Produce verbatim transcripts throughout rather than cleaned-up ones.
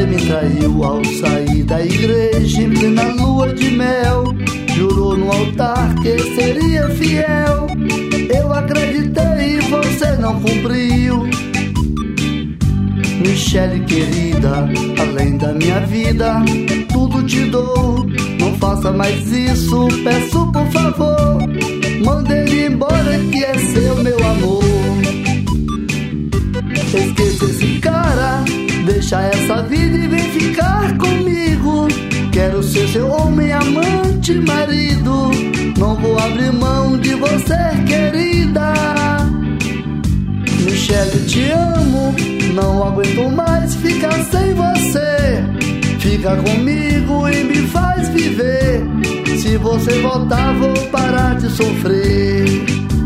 me traiu ao sair da igreja em plena lua de mel. Jurou no altar que seria fiel. Eu acreditei e você não cumpriu. Michele querida, além da minha vida, tudo te dou. Não faça mais isso, peço por favor. Manda ele embora que é seu meu amor. Esqueça esse cara, deixa essa vida e vem ficar comigo. Quero ser seu homem, amante, marido. Não vou abrir mão de você, querida. Michele, te amo, não aguento mais ficar sem você. Fica comigo e me faz viver. Se você voltar, vou parar de sofrer.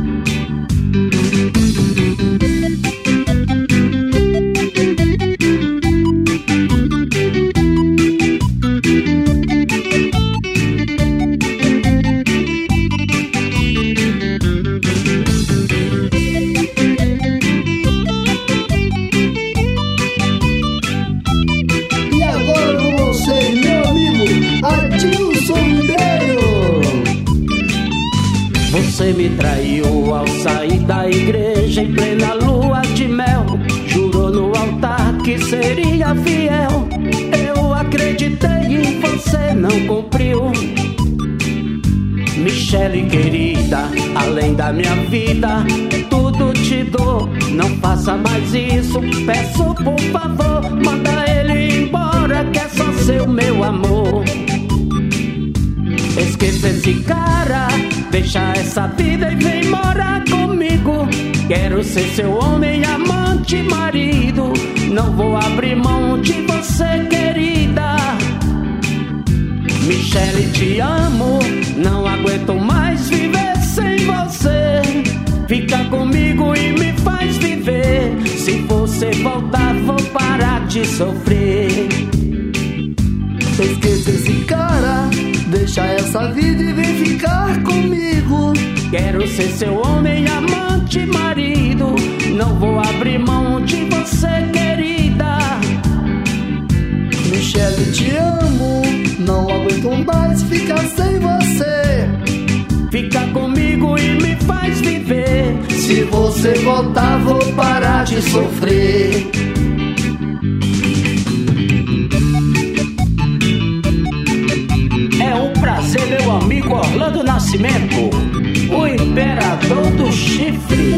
Você me traiu ao sair da igreja em plena lua de mel. Jurou no altar que seria fiel. Eu acreditei e você não cumpriu. Michele querida, além da minha vida, tudo te dou. Não faça mais isso, peço por favor. Manda ele embora que é só seu meu amor. Esqueça esse cara, deixa essa vida e vem morar comigo. Quero ser seu homem, amante, marido. Não vou abrir mão de você, querida. Michele, te amo, não aguento mais viver sem você. Fica comigo e me faz viver. Se você voltar, vou parar de sofrer. Esqueça esse cara, deixa essa vida e vem ficar comigo. Quero ser seu homem, amante, marido. Não vou abrir mão de você, querida. Michele, te amo, não aguento mais ficar sem você. Fica comigo e me faz viver. Se você voltar, vou parar de sofrer. Meu amigo Orlando Nascimento, o imperador do chifre.